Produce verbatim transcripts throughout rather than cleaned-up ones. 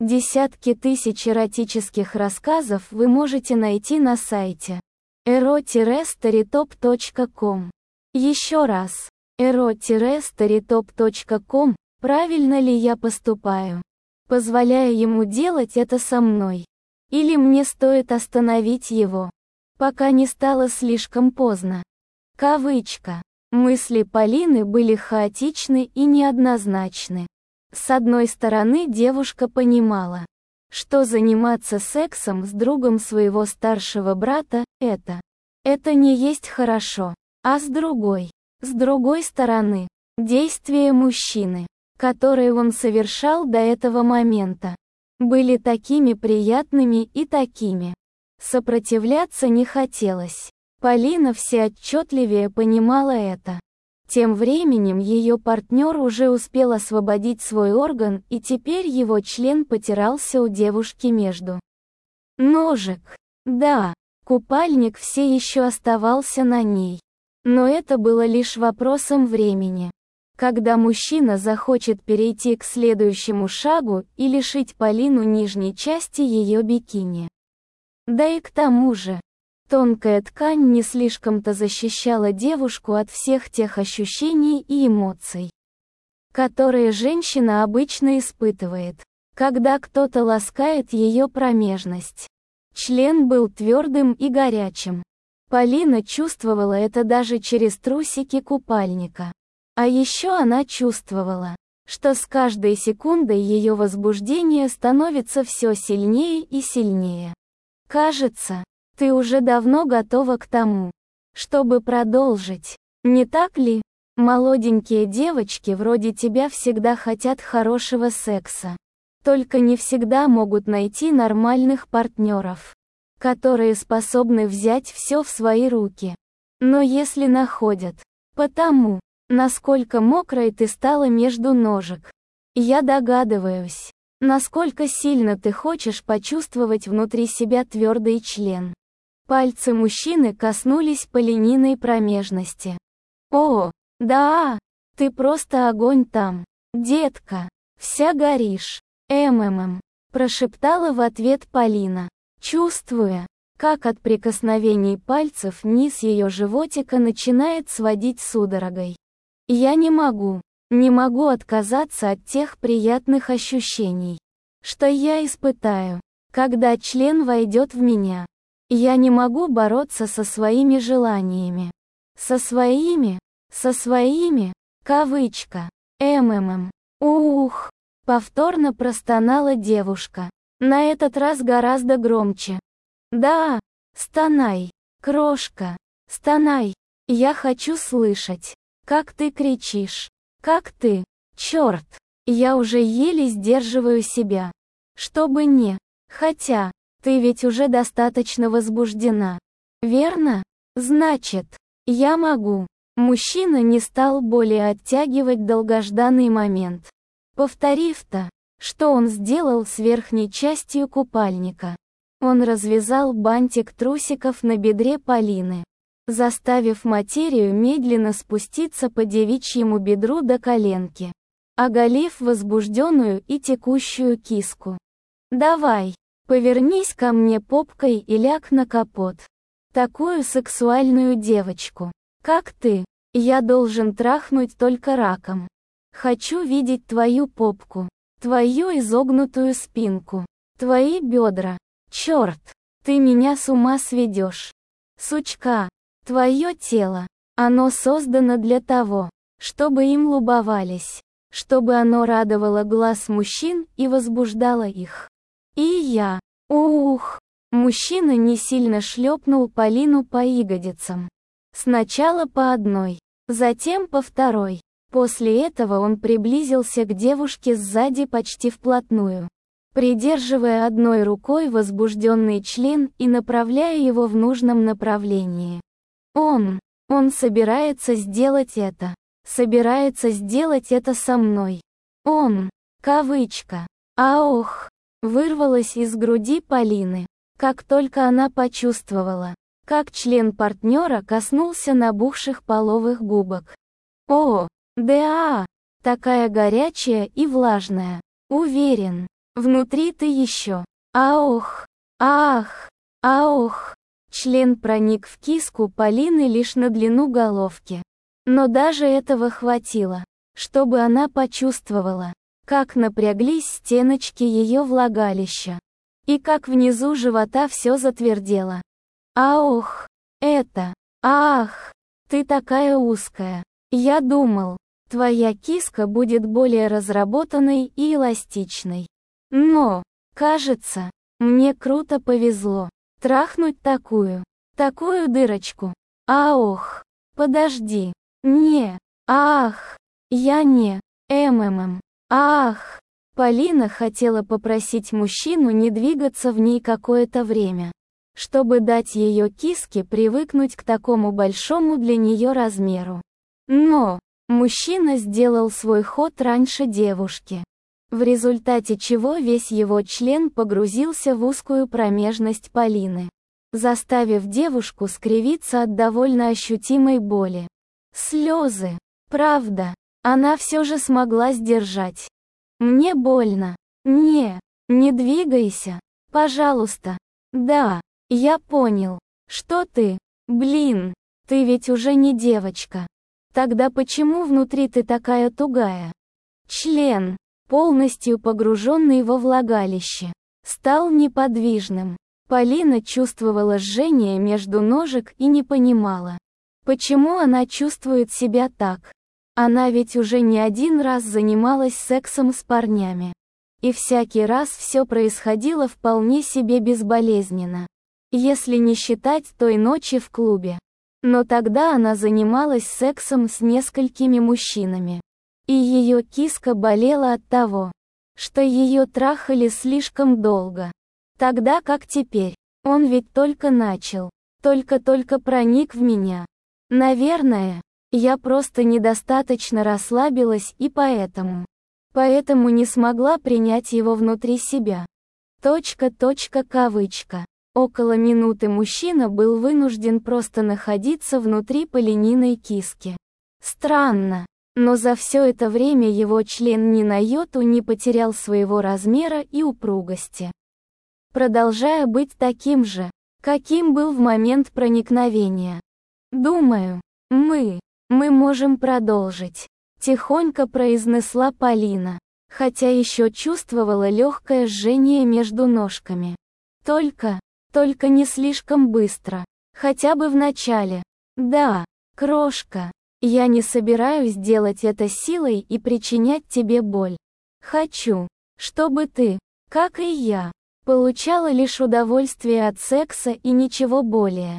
Десятки тысяч эротических рассказов вы можете найти на сайте эро старитоп точка ком. Еще раз. эро старитоп точка ком. Правильно ли я поступаю? Позволяя ему делать это со мной? Или мне стоит остановить его, пока не стало слишком поздно? Кавычка. Мысли Полины были хаотичны и неоднозначны. С одной стороны, девушка понимала, что заниматься сексом с другом своего старшего брата – это, это не есть хорошо, а с другой, с другой стороны, действия мужчины, которые он совершал до этого момента, были такими приятными и такими. Сопротивляться не хотелось. Полина все отчетливее понимала это. Тем временем ее партнер уже успел освободить свой орган, и теперь его член потирался у девушки между ножек. Да, купальник все еще оставался на ней. Но это было лишь вопросом времени. Когда мужчина захочет перейти к следующему шагу и лишить Полину нижней части ее бикини. Да и к тому же, тонкая ткань не слишком-то защищала девушку от всех тех ощущений и эмоций, которые женщина обычно испытывает, когда кто-то ласкает ее промежность. Член был твердым и горячим. Полина чувствовала это даже через трусики купальника. А еще она чувствовала, что с каждой секундой ее возбуждение становится все сильнее и сильнее. Кажется, ты уже давно готова к тому, чтобы продолжить, не так ли? Молоденькие девочки вроде тебя всегда хотят хорошего секса. Только не всегда могут найти нормальных партнеров, которые способны взять все в свои руки. Но если находят, потому, насколько мокрой ты стала между ножек, я догадываюсь, насколько сильно ты хочешь почувствовать внутри себя твердый член. Пальцы мужчины коснулись Полининой промежности. О, да, ты просто огонь там, детка, вся горишь. МММ, прошептала в ответ Полина, чувствуя, как от прикосновений пальцев низ ее животика начинает сводить судорогой. Я не могу, не могу отказаться от тех приятных ощущений, что я испытаю, когда член войдет в меня. Я не могу бороться со своими желаниями. Со своими, со своими, кавычка, МММ. Ух, повторно простонала девушка, на этот раз гораздо громче. Да, стонай, крошка, стонай, я хочу слышать, как ты кричишь, как ты, черт, я уже еле сдерживаю себя, чтобы не, хотя, ты ведь уже достаточно возбуждена, верно? Значит, я могу. Мужчина не стал более оттягивать долгожданный момент. Повторив то, что он сделал с верхней частью купальника. Он развязал бантик трусиков на бедре Полины, заставив материю медленно спуститься по девичьему бедру до коленки, оголив возбужденную и текущую киску. «Давай, повернись ко мне попкой и ляг на капот. Такую сексуальную девочку, как ты, я должен трахнуть только раком. Хочу видеть твою попку, твою изогнутую спинку, твои бедра. Черт, ты меня с ума сведешь. Сучка, твое тело, оно создано для того, чтобы им любовались, чтобы оно радовало глаз мужчин и возбуждало их. И я, ух, мужчина не сильно шлепнул Полину по ягодицам. Сначала по одной, затем по второй. После этого он приблизился к девушке сзади почти вплотную, придерживая одной рукой возбужденный член и направляя его в нужном направлении. Он, он собирается сделать это, собирается сделать это со мной. Он, кавычка, аох, вырвалось из груди Полины, как только она почувствовала, как член партнера коснулся набухших половых губок. О, да, такая горячая и влажная, уверен. Внутри ты еще. Аох, ах, аох. Член проник в киску Полины лишь на длину головки. Но даже этого хватило, чтобы она почувствовала, как напряглись стеночки ее влагалища. И как внизу живота все затвердело. Аох, это, ах, ты такая узкая. Я думал, твоя киска будет более разработанной и эластичной. Но, кажется, мне круто повезло. Трахнуть такую, такую дырочку. Аох, подожди. Не, ах, я не, ммм, ах. Полина хотела попросить мужчину не двигаться в ней какое-то время, чтобы дать ее киске привыкнуть к такому большому для нее размеру. Но мужчина сделал свой ход раньше девушки, в результате чего весь его член погрузился в узкую промежность Полины, заставив девушку скривиться от довольно ощутимой боли. Слезы. Правда, она все же смогла сдержать. Мне больно. Не, не двигайся, пожалуйста. Да, я понял. Что ты? Блин, ты ведь уже не девочка. Тогда почему внутри ты такая тугая? Член, полностью погруженный во влагалище, стал неподвижным. Полина чувствовала жжение между ножек и не понимала, почему она чувствует себя так. Она ведь уже не один раз занималась сексом с парнями. И всякий раз все происходило вполне себе безболезненно. Если не считать той ночи в клубе. Но тогда она занималась сексом с несколькими мужчинами. И ее киска болела от того, что ее трахали слишком долго. Тогда как теперь. Он ведь только начал. Только-только проник в меня. Наверное, я просто недостаточно расслабилась и поэтому. Поэтому не смогла принять его внутри себя. Точка, точка, кавычка. Около минуты мужчина был вынужден просто находиться внутри Полининой киски. Странно, но за все это время его член ни на йоту не потерял своего размера и упругости, продолжая быть таким же, каким был в момент проникновения. «Думаю, мы, мы можем продолжить», — тихонько произнесла Полина, хотя еще чувствовала легкое жжение между ножками. «Только, только не слишком быстро, хотя бы в начале. Да, крошка, я не собираюсь делать это силой и причинять тебе боль. Хочу, чтобы ты, как и я, получала лишь удовольствие от секса и ничего более».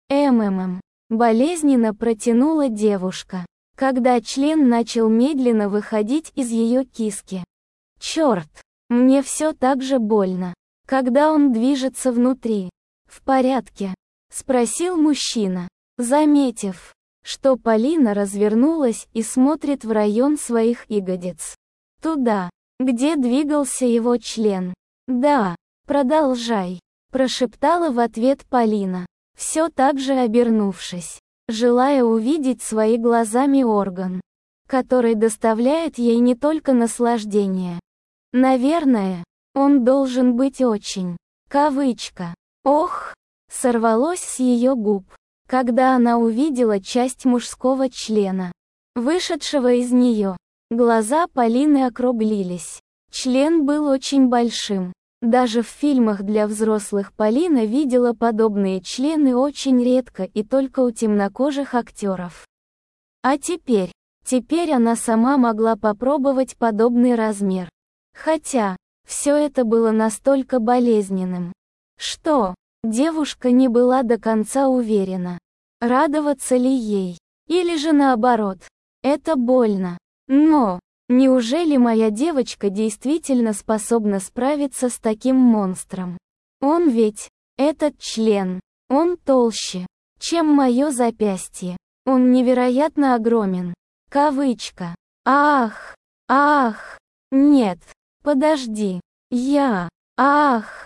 «Ммм», болезненно протянула девушка, когда член начал медленно выходить из ее киски. «Черт, мне все так же больно, когда он движется внутри». «В порядке?» — спросил мужчина, заметив, что Полина развернулась и смотрит в район своих ягодиц. Туда, где двигался его член. «Да, продолжай», — прошептала в ответ Полина, все так же обернувшись, желая увидеть свои глазами орган, который доставляет ей не только наслаждение. Наверное, он должен быть очень, кавычка, ох, сорвалось с ее губ, когда она увидела часть мужского члена, вышедшего из нее. Глаза Полины округлились. Член был очень большим. Даже в фильмах для взрослых Полина видела подобные члены очень редко и только у темнокожих актеров. А теперь, теперь она сама могла попробовать подобный размер. Хотя, все это было настолько болезненным, что девушка не была до конца уверена, радоваться ли ей, или же наоборот, это больно. Но, неужели моя девочка действительно способна справиться с таким монстром? Он ведь, этот член, он толще, чем мое запястье. Он невероятно огромен. Кавычка. Ах, ах, нет, подожди, я, ах,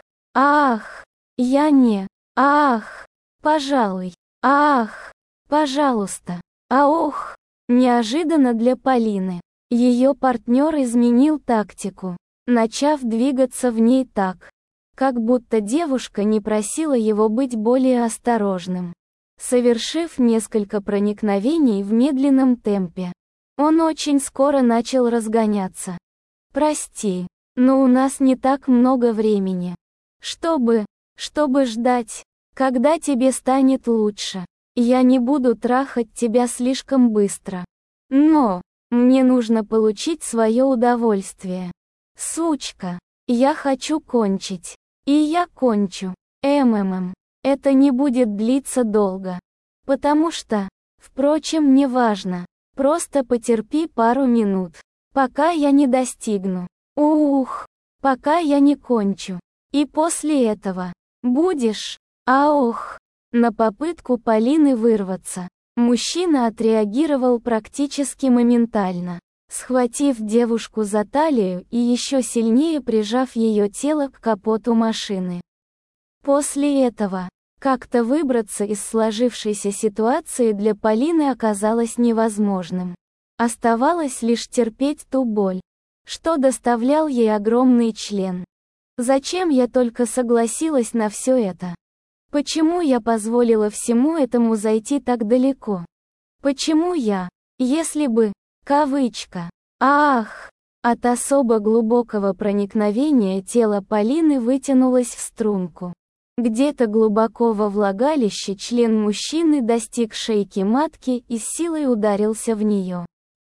ах, я не, ах, пожалуй, ах, пожалуйста, а ох. Неожиданно для Полины, ее партнер изменил тактику. начав двигаться в ней так, как будто девушка не просила его быть более осторожным. Совершив несколько проникновений в медленном темпе, он очень скоро начал разгоняться. «Прости, но у нас не так много времени. Чтобы, чтобы ждать, когда тебе станет лучше. Я не буду трахать тебя слишком быстро. Но, мне нужно получить свое удовольствие. Сучка, я хочу кончить. И я кончу. МММ. Это не будет длиться долго. Потому что, впрочем, не важно. Просто потерпи пару минут, пока я не достигну. Ух, пока я не кончу. И после этого, будешь, аох. На попытку Полины вырваться, мужчина отреагировал практически моментально, схватив девушку за талию и еще сильнее прижав ее тело к капоту машины. После этого, как-то выбраться из сложившейся ситуации для Полины оказалось невозможным. Оставалось лишь терпеть ту боль, что доставлял ей огромный член. Зачем я только согласилась на все это? Почему я позволила всему этому зайти так далеко? Почему я, если бы, кавычка, ах, от особо глубокого проникновения тело Полины вытянулось в струнку. Где-то глубоко во влагалище член мужчины достиг шейки матки и с силой ударился в нее.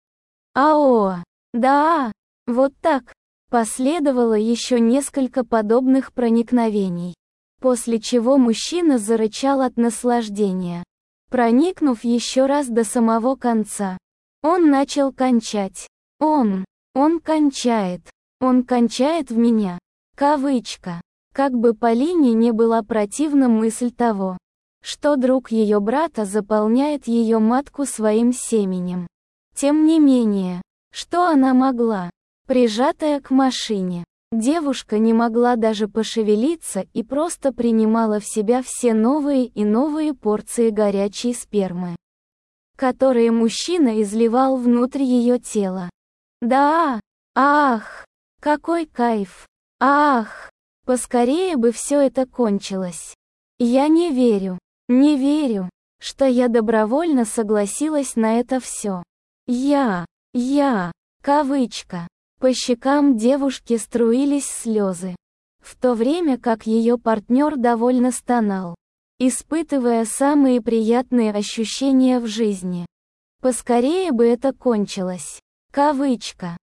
Ао, да, вот так. Последовало еще несколько подобных проникновений. После чего мужчина зарычал от наслаждения. Проникнув еще раз до самого конца, он начал кончать. Он, он кончает, он кончает в меня. Кавычка. Как бы Полине не была противна мысль того, что друг ее брата заполняет ее матку своим семенем. Тем не менее, что она могла? Прижатая к машине, девушка не могла даже пошевелиться и просто принимала в себя все новые и новые порции горячей спермы, которые мужчина изливал внутрь ее тела. Да, ах, какой кайф, ах, поскорее бы все это кончилось. Я не верю, не верю, что я добровольно согласилась на это все. Я, я, кавычка. По щекам девушки струились слезы, в то время как ее партнер довольно стонал, испытывая самые приятные ощущения в жизни. Поскорее бы это кончилось. Кавычка.